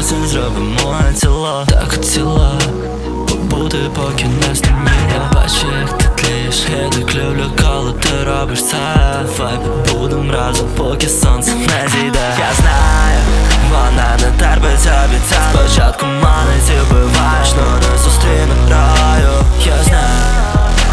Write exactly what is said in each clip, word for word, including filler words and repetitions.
потім зробимо тіло. Так хотіла побути, поки не стемніло. Я бачу, як ти тлієш, я так люблю, коли ти робиш це. Вайб, будем разом, поки сонце не зійде. Я знаю, вона не терпить обіцянок. Спочатку манить і вбиваєш, но не зустріне раю. Я знаю,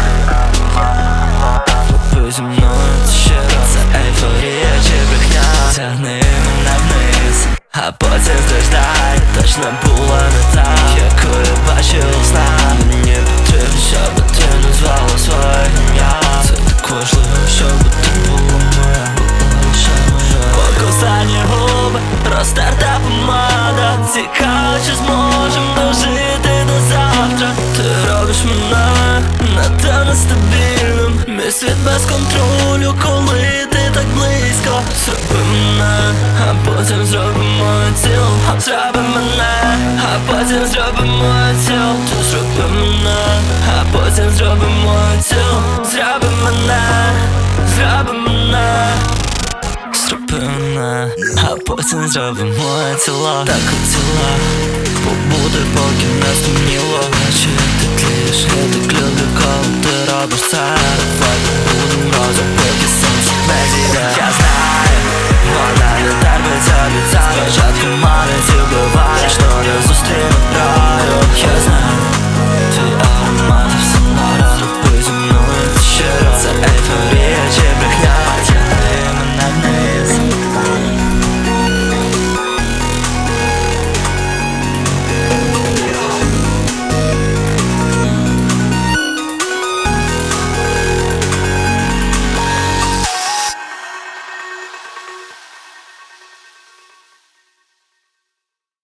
ви зі мною це щиро, це ейфорія чи брехня. Тягни мене вниз, а потім страждай. Точно було не так, яку я бачив у снах. Мені потрібно, щоб ти назвала своє ім'я. Це так важливо, щоб ти була моя, була лише моя. Покусані губи, розтерта помада. Цікаво, чи зможем дожити до завтра. Ти робиш мене надто нестабільним. Мій світ без контролю, коли ти так близько. Зроби мене, а потім зробимо тіло. Зроби мене, а потім зробимо тіло. Ти зроби мене, а потім зробимо тіло. Зроби мене, зроби мене. Зроби мене, а потім зробимо тіло. Так хотіла побути, поки не стемніло. Чи ти тлієш, я так люблю, коли ти робиш це. Давай будем разом, поки сонце не зійде. Я знаю, вона не терпить обіцянок.